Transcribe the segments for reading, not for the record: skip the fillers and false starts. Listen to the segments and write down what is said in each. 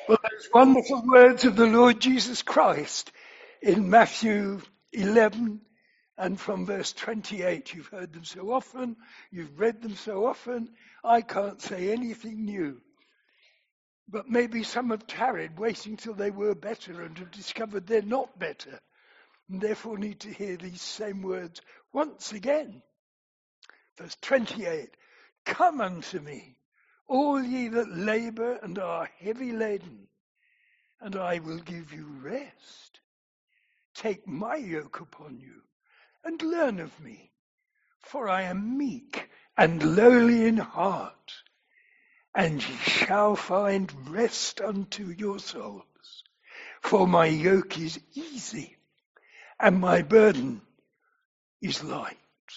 Well, those wonderful words of the Lord Jesus Christ in Matthew 11 and from verse 28. You've heard them so often, you've read them so often, I can't say anything new. But maybe some have tarried, waiting till they were better and have discovered they're not better, and therefore need to hear these same words once again. Verse 28, come unto me, all ye that labour and are heavy laden, and I will give you rest. Take my yoke upon you, and learn of me, for I am meek and lowly in heart, and ye shall find rest unto your souls. For my yoke is easy, and my burden is light.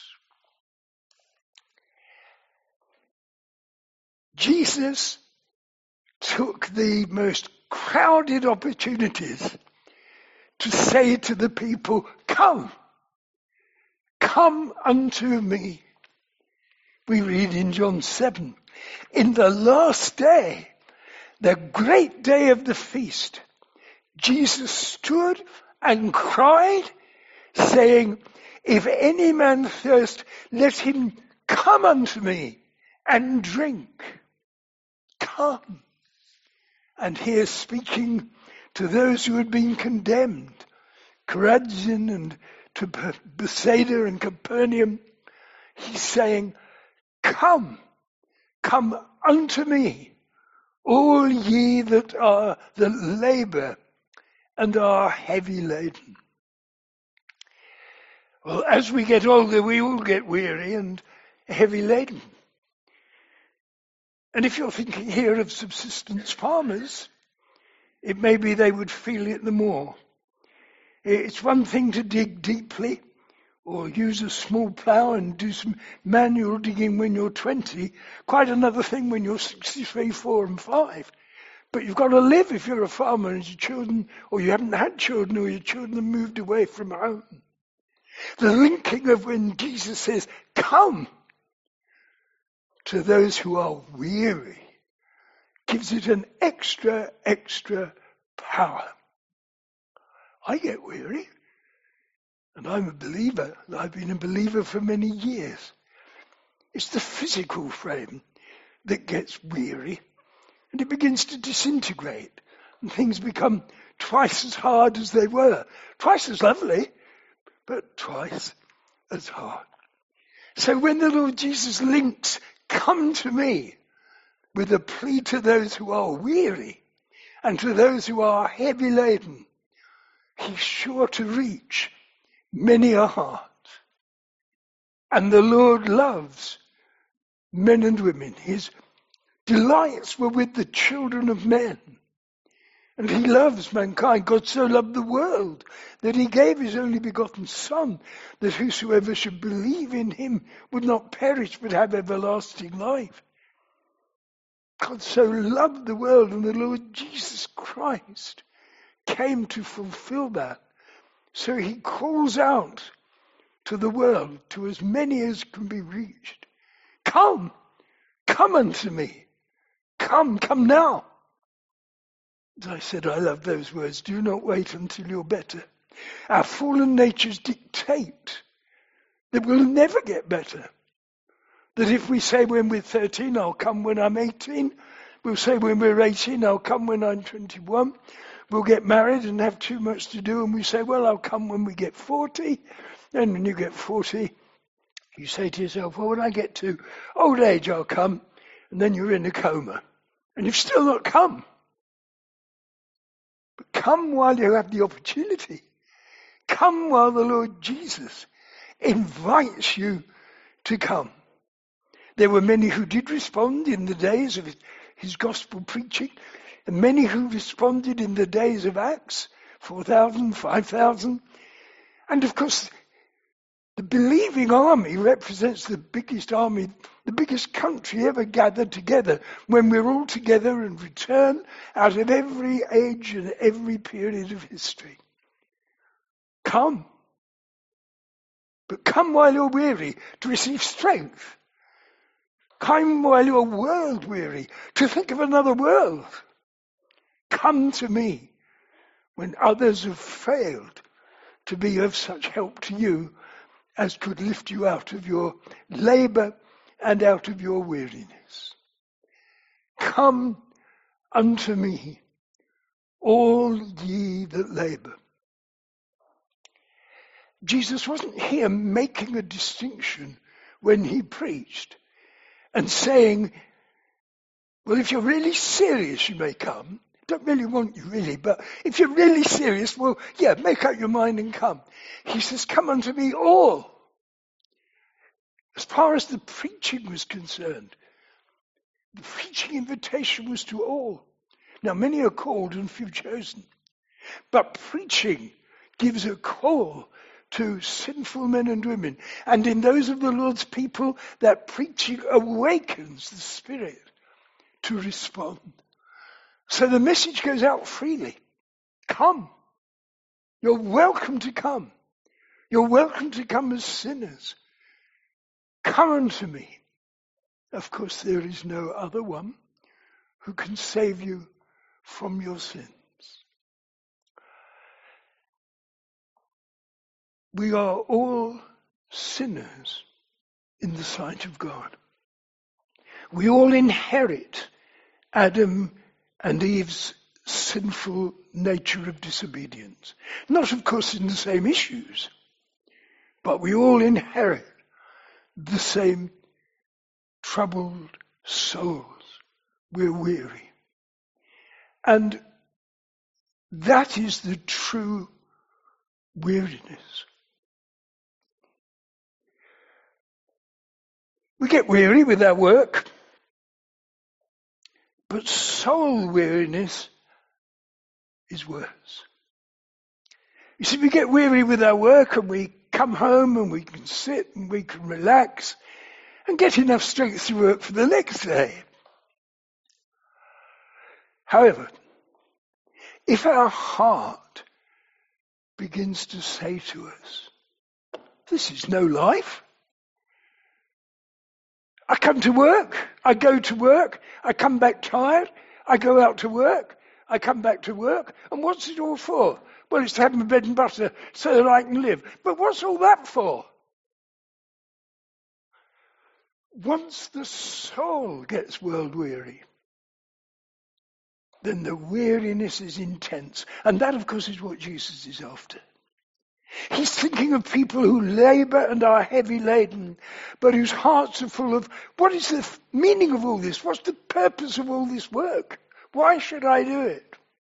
Jesus took the most crowded opportunities to say to the people, come unto me. We read in John 7, in the last day, the great day of the feast, Jesus stood and cried, saying, if any man thirst, let him come unto me and drink. Come. And here speaking to those who had been condemned, Chorazin and to Bethsaida and Capernaum, he's saying, come unto me, all ye that labour and are heavy laden. Well, as we get older, we all get weary and heavy laden. And if you're thinking here of subsistence farmers, it may be they would feel it the more. It's one thing to dig deeply or use a small plough and do some manual digging when you're 20. Quite another thing when you're 63, 4 and 5. But you've got to live if you're a farmer and your children, or you haven't had children, or your children have moved away from home. The linking of when Jesus says, come to those who are weary, gives it an extra power. I get weary, and I'm a believer, and I've been a believer for many years. It's the physical frame that gets weary, and it begins to disintegrate, and things become twice as hard as they were. Twice as lovely, but twice as hard. So when the Lord Jesus links, come to me, with a plea to those who are weary and to those who are heavy laden, he's sure to reach many a heart. And the Lord loves men and women. His delights were with the children of men. And he loves mankind. God so loved the world that he gave his only begotten Son, that whosoever should believe in him would not perish but have everlasting life. God so loved the world, and the Lord Jesus Christ came to fulfill that. So he calls out to the world, to as many as can be reached. Come unto me. Come now. As I said, I love those words. Do not wait until you're better. Our fallen natures dictate that we'll never get better. That if we say when we're 13, I'll come when I'm 18. We'll say when we're 18, I'll come when I'm 21. We'll get married and have too much to do, and we say, well, I'll come when we get 40. And when you get 40, you say to yourself, well, when I get to old age, I'll come. And then you're in a coma. And you've still not come. But come while you have the opportunity. Come while the Lord Jesus invites you to come. There were many who did respond in the days of his gospel preaching, and many who responded in the days of Acts, 4,000, 5,000. And of course, the believing army represents the biggest army, the biggest country ever gathered together, when we're all together and return out of every age and every period of history. Come. But come while you're weary to receive strength. Come while you're world weary to think of another world. Come to me when others have failed to be of such help to you as could lift you out of your labor and out of your weariness. Come unto me, all ye that labor. Jesus wasn't here making a distinction when he preached and saying, well, if you're really serious, you may come. Don't really want you, really, but if you're really serious, well, yeah, make up your mind and come. He says, come unto me all. As far as the preaching was concerned, the preaching invitation was to all. Now, many are called and few chosen, but preaching gives a call to sinful men and women. And in those of the Lord's people, that preaching awakens the Spirit to respond. So the message goes out freely. Come. You're welcome to come. You're welcome to come as sinners. Come unto me. Of course, there is no other one who can save you from your sins. We are all sinners in the sight of God. We all inherit Adam and Eve's sinful nature of disobedience. Not, of course, in the same issues, but we all inherit the same troubled souls. We're weary. And that is the true weariness. We get weary with our work, but soul weariness is worse. You see, we get weary with our work and we come home and we can sit and we can relax and get enough strength to work for the next day. However, if our heart begins to say to us, this is no life. I come to work, I go to work, I come back tired, I go out to work, I come back to work, and what's it all for? Well, it's to have my bread and butter so that I can live. But what's all that for? Once the soul gets world weary, then the weariness is intense. And that, of course, is what Jesus is after. He's thinking of people who labor and are heavy laden, but whose hearts are full of, what is the meaning of all this? What's the purpose of all this work? Why should I do it?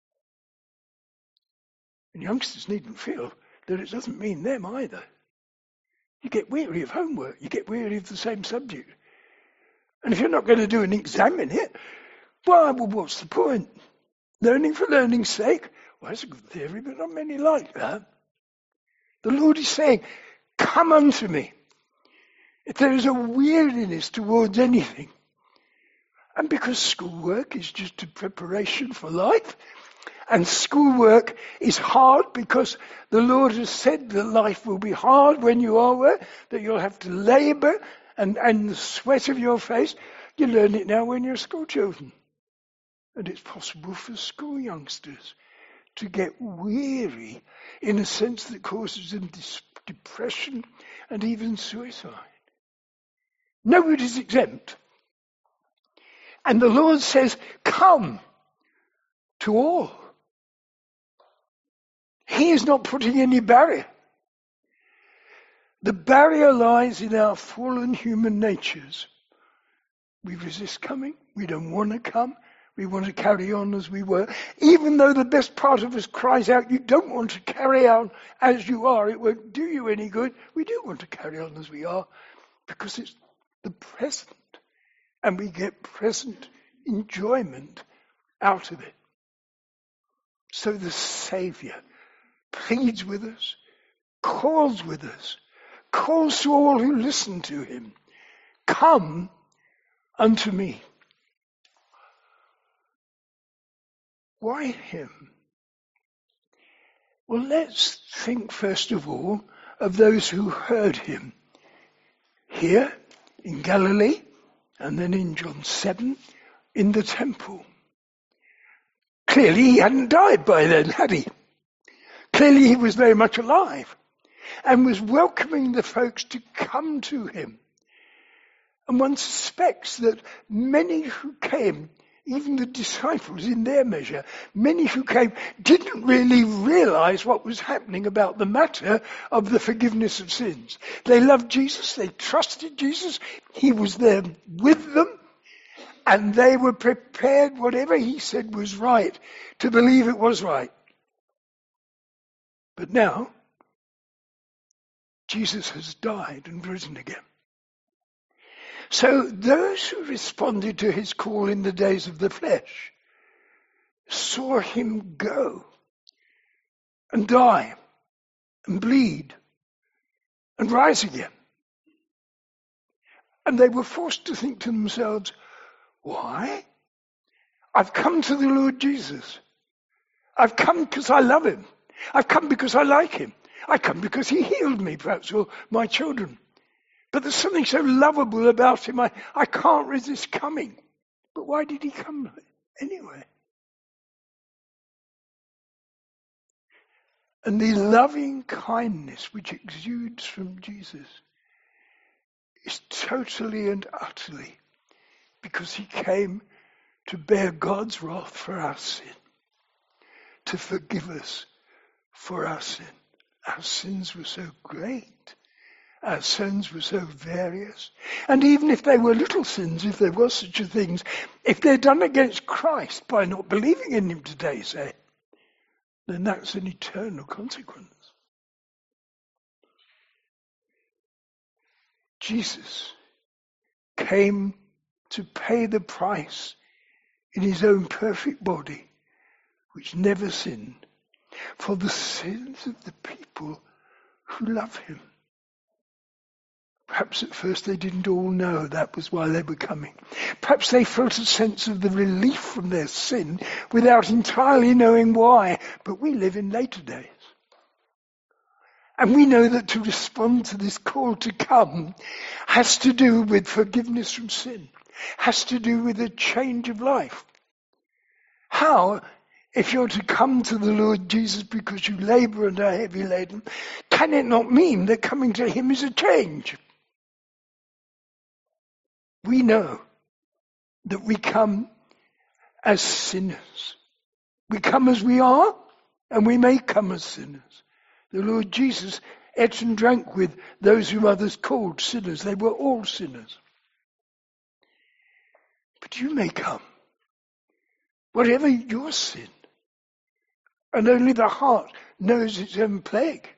And youngsters needn't feel that it doesn't mean them either. You get weary of homework. You get weary of the same subject. And if you're not going to do an exam in it, well, what's the point? Learning for learning's sake? Well, that's a good theory, but not many like that. The Lord is saying, come unto me. If there is a weariness towards anything, and because schoolwork is just a preparation for life, and schoolwork is hard because the Lord has said that life will be hard when you are work, that you'll have to labor and the sweat of your face, you learn it now when you're school children. And it's possible for school youngsters to get weary in a sense that causes them depression and even suicide. Nobody's exempt. And the Lord says, come to all. He is not putting any barrier. The barrier lies in our fallen human natures. We resist coming. We don't want to come. We want to carry on as we were. Even though the best part of us cries out, you don't want to carry on as you are. It won't do you any good. We do want to carry on as we are because it's the present. And we get present enjoyment out of it. So the Saviour pleads with us, calls to all who listen to him, come unto me. Why him? Well, let's think first of all of those who heard him here in Galilee and then in John 7 in the temple. clearly he hadn't died by then, had he? Clearly he was very much alive and was welcoming the folks to come to him. And one suspects that many who came, even the disciples in their measure, many who came didn't really realize what was happening about the matter of the forgiveness of sins. They loved Jesus, they trusted Jesus, he was there with them, and they were prepared, whatever he said was right, to believe it was right. But now, Jesus has died and risen again. So those who responded to his call in the days of the flesh saw him go and die and bleed and rise again. And they were forced to think to themselves, why? I've come to the Lord Jesus. I've come because I love him. I've come because I like him. I come because he healed me, perhaps, or my children. But there's something so lovable about him, I can't resist coming. But why did he come anyway? And the loving kindness which exudes from Jesus is totally and utterly because he came to bear God's wrath for our sin, to forgive us for our sin. Our sins were so great. Our sins were so various. And even if they were little sins, if there was such a thing, if they're done against Christ by not believing in him today, say, then that's an eternal consequence. Jesus came to pay the price in his own perfect body, which never sinned, for the sins of the people who love him. Perhaps at first they didn't all know that was why they were coming. Perhaps they felt a sense of the relief from their sin without entirely knowing why. But we live in later days. And we know that to respond to this call to come has to do with forgiveness from sin, has to do with a change of life. How, if you're to come to the Lord Jesus because you labour and are heavy laden, can it not mean that coming to him is a change? We know that we come as sinners. We come as we are, and we may come as sinners. The Lord Jesus ate and drank with those whom others called sinners. They were all sinners. But you may come, whatever your sin, and only the heart knows its own plague.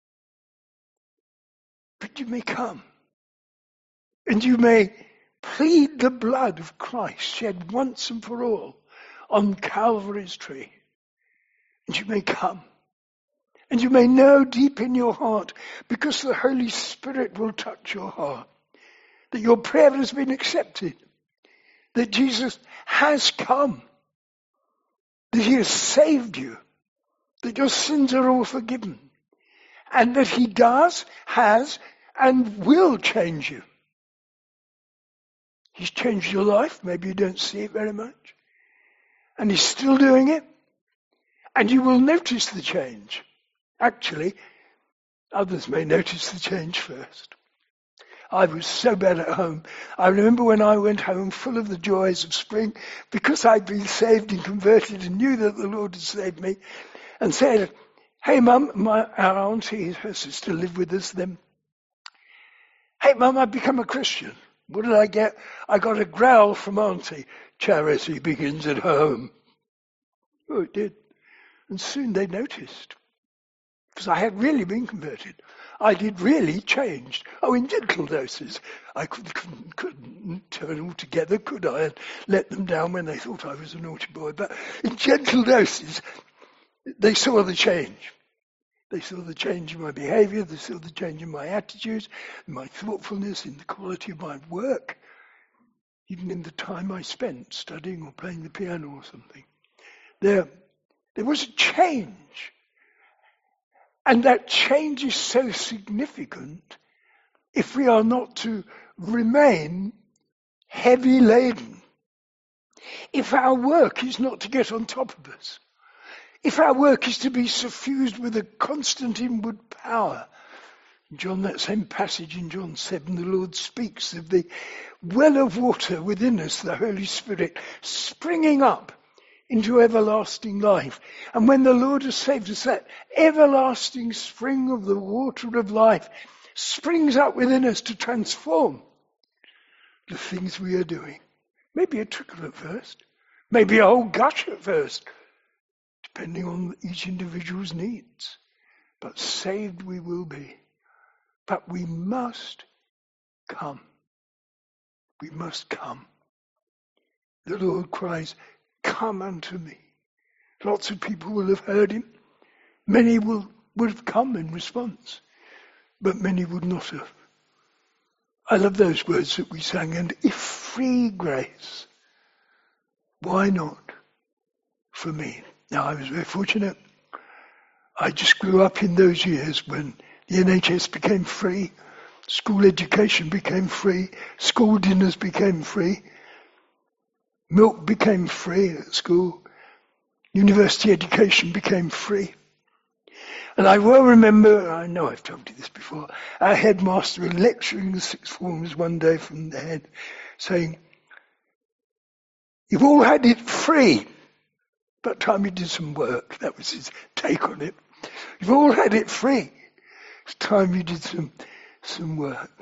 But you may come, and you may plead the blood of Christ shed once and for all on Calvary's tree. And you may come. And you may know deep in your heart, because the Holy Spirit will touch your heart, that your prayer has been accepted, that Jesus has come, that he has saved you, that your sins are all forgiven, and that he does, has, and will change you. He's changed your life. Maybe you don't see it very much. And he's still doing it. And you will notice the change. Actually, others may notice the change first. I was so bad at home. I remember when I went home full of the joys of spring, because I'd been saved and converted and knew that the Lord had saved me, and said, hey Mum, our auntie, her sister lived with us then. Hey Mum, I've become a Christian. What did I get? I got a growl from Auntie. Charity begins at home. Oh, it did. And soon they noticed. Because I had really been converted. I did really changed. Oh, in gentle doses. I couldn't turn altogether, could I? And let them down when they thought I was a naughty boy. But in gentle doses, they saw the change. They saw the change in my behavior, they saw the change in my attitudes, in my thoughtfulness, in the quality of my work, even in the time I spent studying or playing the piano or something. There was a change. And that change is so significant if we are not to remain heavy laden. If our work is not to get on top of us, if our work is to be suffused with a constant inward power, John, that same passage in John 7, the Lord speaks of the well of water within us, the Holy Spirit, springing up into everlasting life. And when the Lord has saved us, that everlasting spring of the water of life springs up within us to transform the things we are doing. Maybe a trickle at first, maybe a whole gush at first, depending on each individual's needs. But saved we will be. But we must come. We must come. The Lord cries, "Come unto me." Lots of people will have heard him. Many would have come in response, but many would not have. I love those words that we sang, and if free grace, why not for me? Now, I was very fortunate. I just grew up in those years when the NHS became free, school education became free, school dinners became free, milk became free at school, university education became free. And I well remember, I know I've told you this before, our headmaster lecturing the sixth formers one day from the head, saying, "You've all had it free." By the time he did some work, that was his take on it. "You've all had it free. It's time you did some work."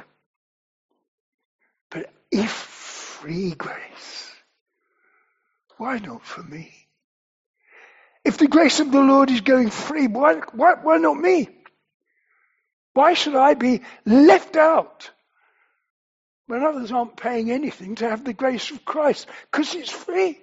But if free grace, why not for me? If the grace of the Lord is going free, why not me? Why should I be left out when others aren't paying anything to have the grace of Christ? Because it's free.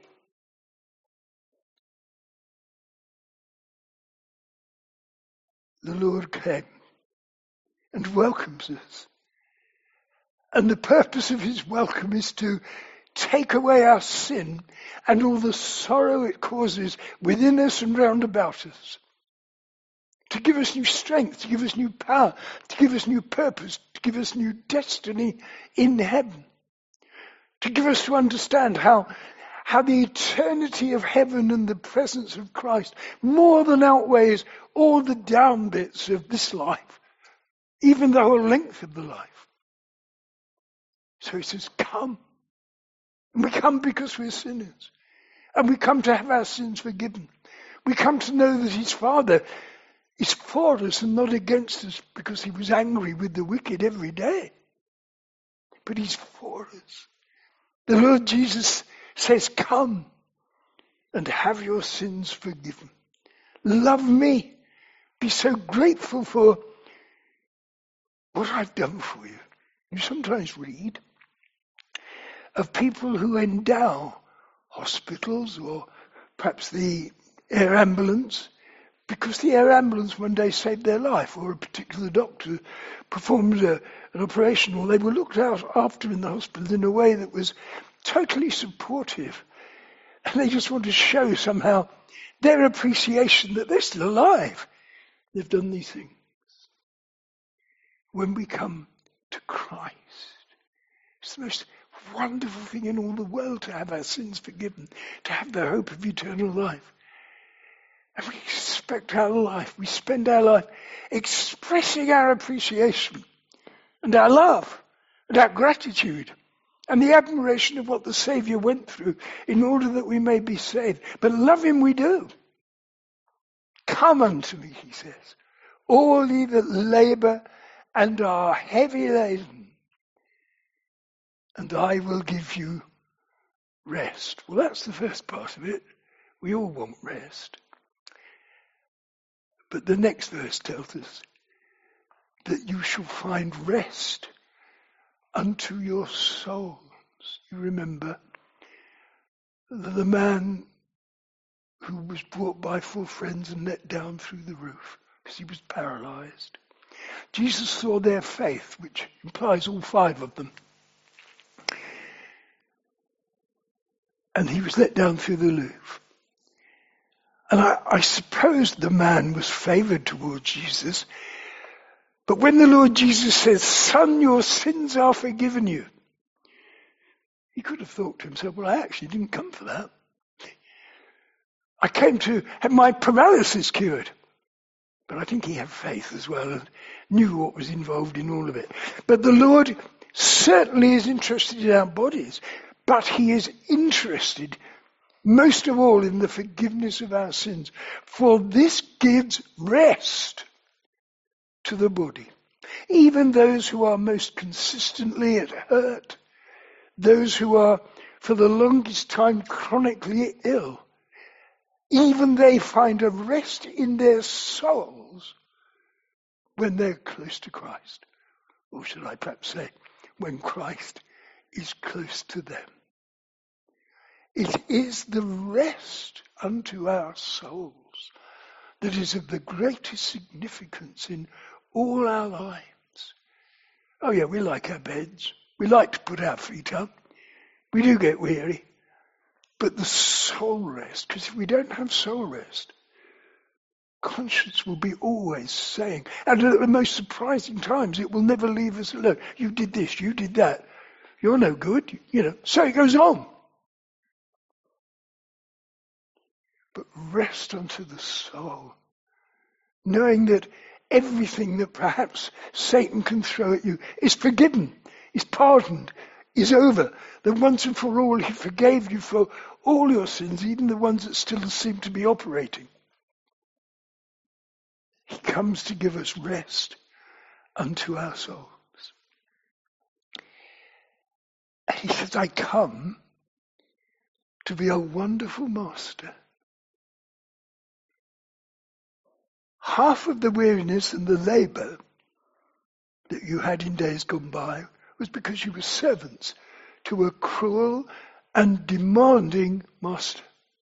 The Lord came and welcomes us. And the purpose of his welcome is to take away our sin and all the sorrow it causes within us and round about us. To give us new strength, to give us new power, to give us new purpose, to give us new destiny in heaven. To give us to understand how the eternity of heaven and the presence of Christ more than outweighs all the down bits of this life, even the whole length of the life. So he says, come. And we come because we're sinners. And we come to have our sins forgiven. We come to know that his Father is for us and not against us, because he was angry with the wicked every day. But he's for us. The Lord Jesus says, come and have your sins forgiven. Love me. Be so grateful for what I've done for you. You sometimes read of people who endow hospitals or perhaps the air ambulance because the air ambulance one day saved their life, or a particular doctor performed an operation, or they were looked out after in the hospital in a way that was totally supportive. And they just want to show somehow their appreciation that they're still alive. They've done these things. When we come to Christ, it's the most wonderful thing in all the world to have our sins forgiven, to have the hope of eternal life. And we expect our life, we spend our life expressing our appreciation and our love and our gratitude and the admiration of what the Saviour went through in order that we may be saved. But love him we do. Come unto me, he says, all ye that labour and are heavy laden, and I will give you rest. Well, that's the first part of it. We all want rest. But the next verse tells us that you shall find rest unto your souls. You remember the man who was brought by 4 friends and let down through the roof because he was paralyzed. Jesus saw their faith, which implies all 5 of them. And he was let down through the roof. And I suppose the man was favored towards Jesus. But when the Lord Jesus says, son, your sins are forgiven you, He could have thought to himself, well, I actually didn't come for that. I came to have my paralysis cured. But I think he had faith as well and knew what was involved in all of it. But the Lord certainly is interested in our bodies, but he is interested most of all in the forgiveness of our sins. For this gives rest to the body. Even those who are most consistently at hurt, those who are for the longest time chronically ill, even they find a rest in their souls when they're close to Christ. Or should I perhaps say, when Christ is close to them. It is the rest unto our souls that is of the greatest significance in all our lives. Oh yeah, we like our beds. We like to put our feet up. We do get weary. But the soul rest, because if we don't have soul rest, conscience will be always saying, and at the most surprising times, it will never leave us alone. You did this, you did that. You're no good, So it goes on. But rest unto the soul, knowing that everything that perhaps Satan can throw at you is forgiven, is pardoned, is over. That once and for all he forgave you for all your sins, even the ones that still seem to be operating. He comes to give us rest unto our souls. And he says, I come to be a wonderful master. Half of the weariness and the labour that you had in days gone by was because you were servants to a cruel and demanding master.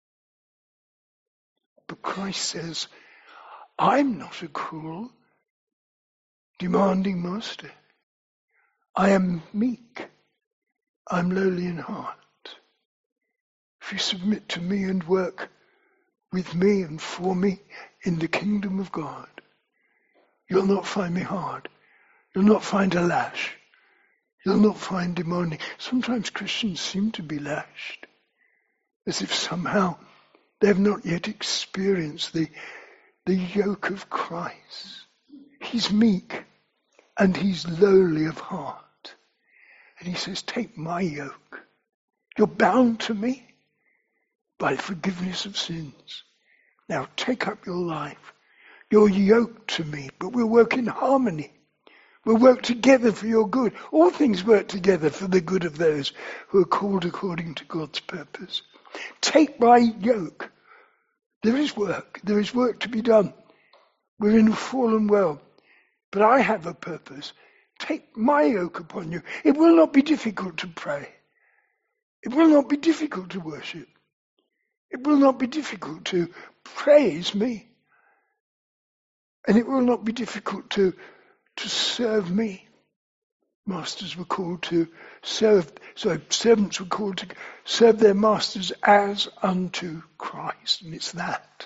But Christ says, I'm not a cruel, demanding master. I am meek. I'm lowly in heart. If you submit to me and work with me and for me in the kingdom of God, you'll not find me hard. You'll not find a lash. You'll not find demanding. Sometimes Christians seem to be lashed, as if somehow they have not yet experienced the yoke of Christ. He's meek and he's lowly of heart. And he says, take my yoke. You're bound to me by forgiveness of sins. Now take up your life. You're yoked to me, but we'll work in harmony. We'll work together for your good. All things work together for the good of those who are called according to God's purpose. Take my yoke. There is work. There is work to be done. We're in a fallen world. But I have a purpose. Take my yoke upon you. It will not be difficult to pray. It will not be difficult to worship. It will not be difficult to praise me. And it will not be difficult to serve me. Masters were called to serve, servants were called to serve their masters as unto Christ. And it's that.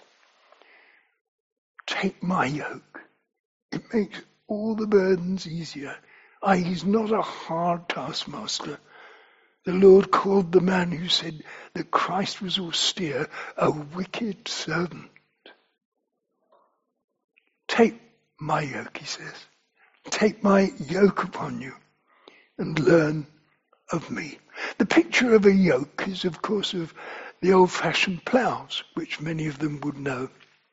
Take my yoke. It makes all the burdens easier. He's not a hard taskmaster. The Lord called the man who said that Christ was austere a wicked servant. Take my yoke, he says. Take my yoke upon you and learn of me. The picture of a yoke is, of course, of the old-fashioned ploughs, which many of them would know.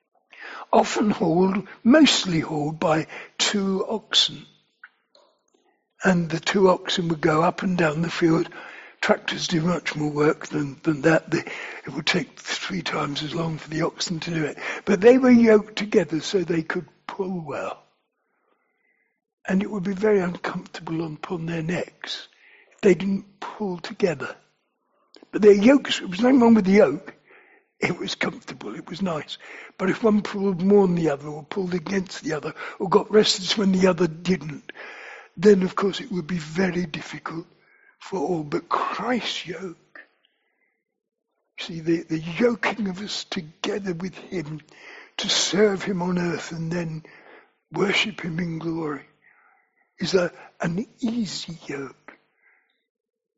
Mostly hauled by 2 oxen. And the 2 oxen would go up and down the field. Tractors do much more work than that. It would take 3 times as long for the oxen to do it. But they were yoked together so they could pull well. And it would be very uncomfortable upon their necks if they didn't pull together. But their yokes, there was nothing wrong with the yoke. It was comfortable, it was nice. But if one pulled more than the other, or pulled against the other, or got restless when the other didn't, then of course it would be very difficult for all. But Christ's yoke, see, the yoking of us together with him to serve him on earth and then worship him in glory, is an easy yoke.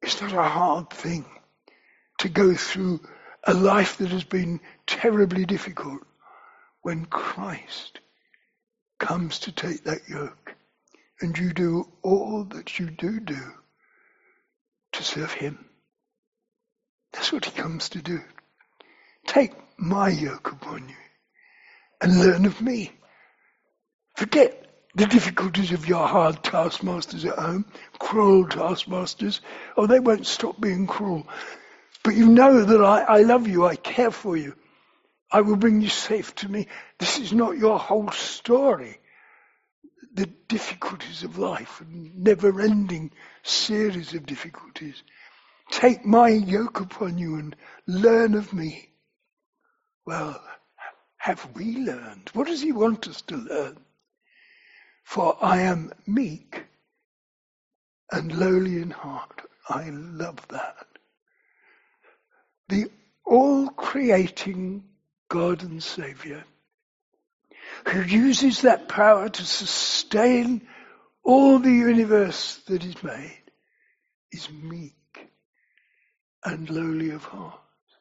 It's not a hard thing to go through a life that has been terribly difficult when Christ comes to take that yoke and you do all that you do to serve him. That's what he comes to do. Take my yoke upon you and learn of me. Forget the difficulties of your hard taskmasters at home, cruel taskmasters. Oh, they won't stop being cruel. But you know that I love you, I care for you. I will bring you safe to me. This is not your whole story. The difficulties of life, a never-ending series of difficulties. Take my yoke upon you and learn of me. Well, have we learned? What does he want us to learn? For I am meek and lowly in heart. I love that. The all-creating God and Saviour, who uses that power to sustain all the universe that is made, is meek and lowly of heart.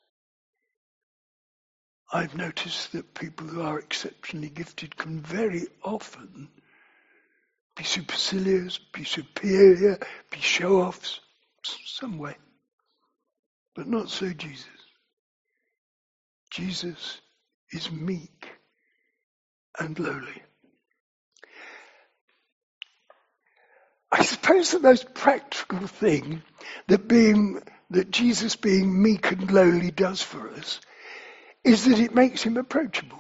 I've noticed that people who are exceptionally gifted can very often be supercilious, be superior, be show-offs, some way. But not so Jesus. Jesus is meek and lowly. I suppose the most practical thing that Jesus being meek and lowly does for us is that it makes him approachable.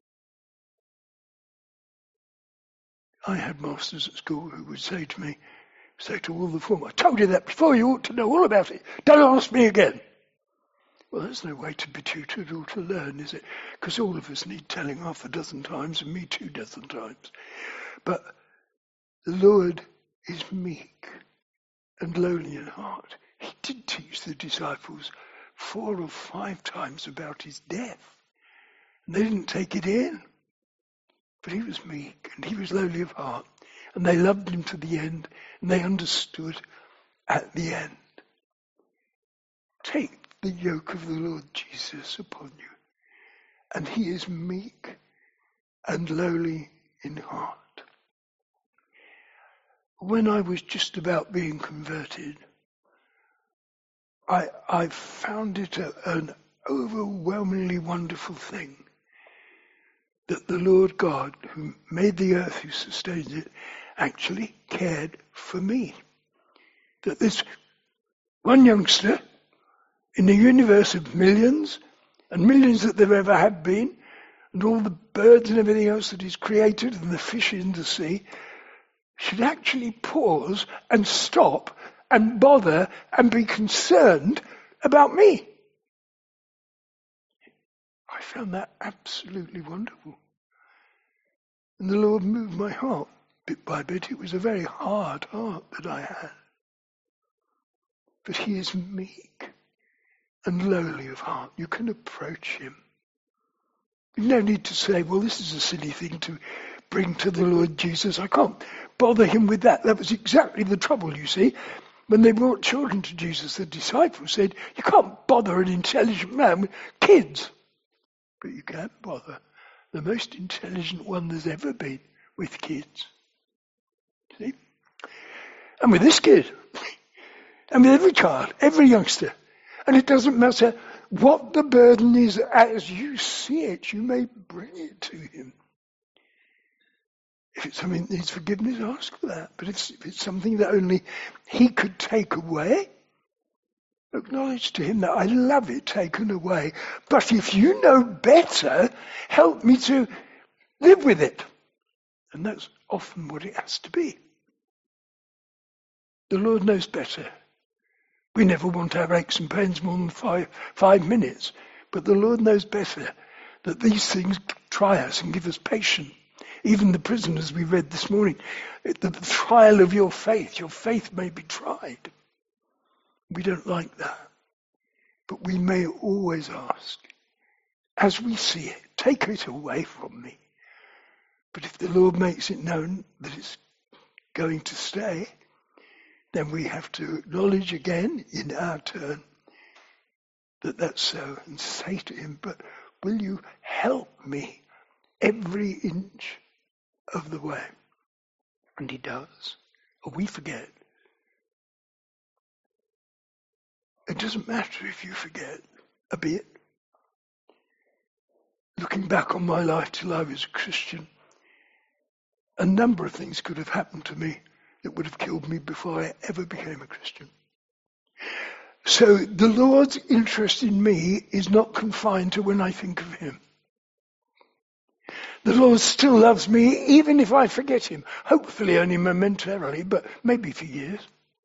I had masters at school who would say to all the form, I told you that before, you ought to know all about it. Don't ask me again. Well, there's no way to be tutored or to learn, is it? Because all of us need telling half a dozen times, and me 2 dozen times. But the Lord is meek and lowly in heart. He did teach the disciples 4 or 5 times about his death. And they didn't take it in. But he was meek and he was lowly of heart. And they loved him to the end. And they understood at the end. Take the yoke of the Lord Jesus upon you. And he is meek and lowly in heart. When I was just about being converted, I found it an overwhelmingly wonderful thing that the Lord God, who made the earth, who sustains it, actually cared for me. That this one youngster in the universe of millions, and millions that there ever have been, and all the birds and everything else that he's created, and the fish in the sea, should actually pause and stop and bother and be concerned about me. I found that absolutely wonderful. And the Lord moved my heart bit by bit. It was a very hard heart that I had. But he is meek and lowly of heart. You can approach him. You've no need to say, well, this is a silly thing to bring to the Lord Jesus. I can't bother him with that. That was exactly the trouble, you see. When they brought children to Jesus, the disciples said, you can't bother an intelligent man with kids. But you can bother the most intelligent one there's ever been with kids. See? And with this kid. And with every child, every youngster. And it doesn't matter what the burden is, as you see it, you may bring it to him. If it's something that needs forgiveness, ask for that. But if it's something that only he could take away, acknowledge to him that I love it taken away. But if you know better, help me to live with it. And that's often what it has to be. The Lord knows better. We never want our aches and pains more than five minutes. But the Lord knows better that these things try us and give us patience. Even the prisoners we read this morning, the trial of your faith may be tried. We don't like that. But we may always ask, as we see it, take it away from me. But if the Lord makes it known that it's going to stay, then we have to acknowledge again in our turn that that's so, and say to him, but will you help me every inch of the way? And he does. Or we forget. It doesn't matter if you forget a bit. Looking back on my life till I was a Christian, a number of things could have happened to me that would have killed me before I ever became a Christian. So the Lord's interest in me is not confined to when I think of him. The Lord still loves me even if I forget him. Hopefully only momentarily, but maybe for years.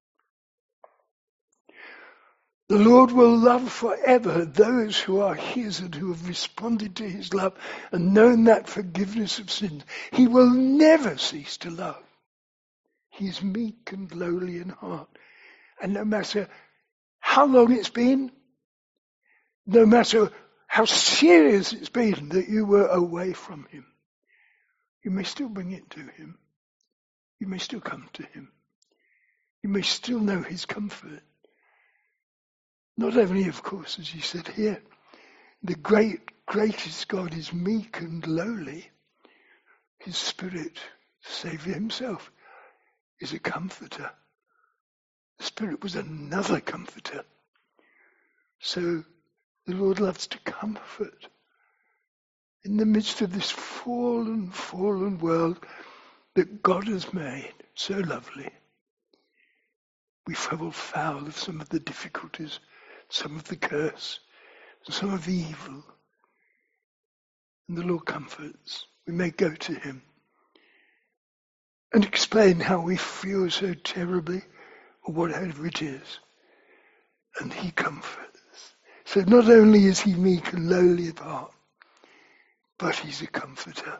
The Lord will love forever those who are his and who have responded to his love and known that forgiveness of sins. He will never cease to love. He is meek and lowly in heart. And no matter how long it's been, no matter how serious it's been that you were away from him, you may still bring it to him. You may still come to him. You may still know his comfort. Not only, of course, as he said here, the greatest God is meek and lowly. His Spirit, the Saviour himself, is a comforter. The Spirit was another comforter. So the Lord loves to comfort. In the midst of this fallen world that God has made so lovely, we fall foul of some of the difficulties, some of the curse, some of the evil. And the Lord comforts. We may go to him and explain how we feel so terribly, or whatever it is. And he comforts. So not only is he meek and lowly of heart, but he's a comforter.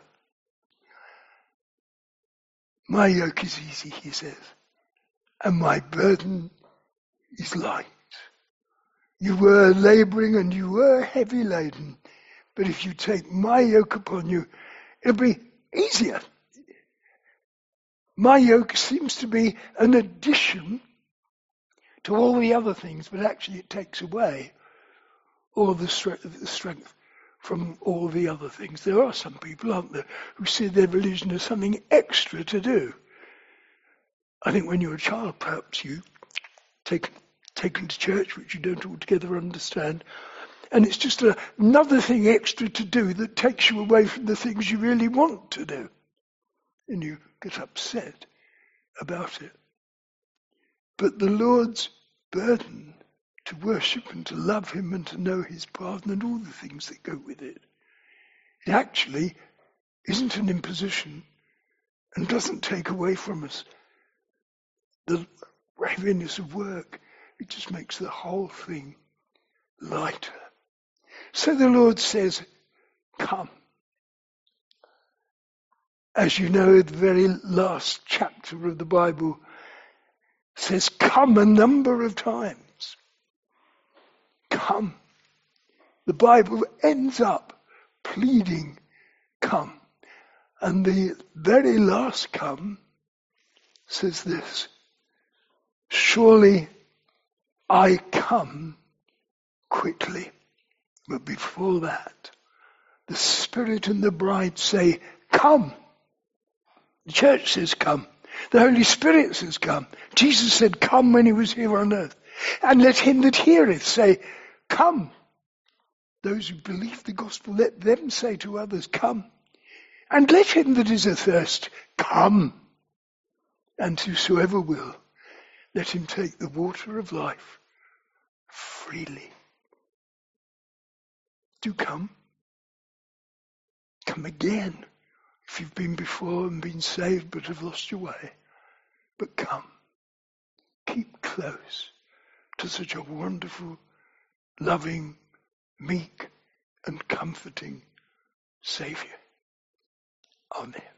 My yoke is easy, he says, and my burden is light. You were laboring and you were heavy laden, but if you take my yoke upon you, it'll be easier. My yoke seems to be an addition to all the other things, but actually it takes away all the strength from all the other things. There are some people, aren't there, who see their religion as something extra to do. I think when you're a child, perhaps you taken to church, which you don't altogether understand, and it's just another thing extra to do that takes you away from the things you really want to do. And you get upset about it. But the Lord's burden to worship and to love him and to know his pardon and all the things that go with it, it actually isn't an imposition and doesn't take away from us the heaviness of work. It just makes the whole thing lighter. So the Lord says, come. As you know, the very last chapter of the Bible says come a number of times. Come. The Bible ends up pleading come. And the very last come says this, surely I come quickly. But before that, the Spirit and the bride say, come. The church says come. The Holy Spirit says come. Jesus said come when he was here on earth. And let him that heareth say, come. Those who believe the gospel, let them say to others, come. And let him that is athirst, come. And whosoever will, let him take the water of life freely. Do come. Come again. If you've been before and been saved but have lost your way. But come. Keep close to such a wonderful, loving, meek and comforting Saviour. Amen.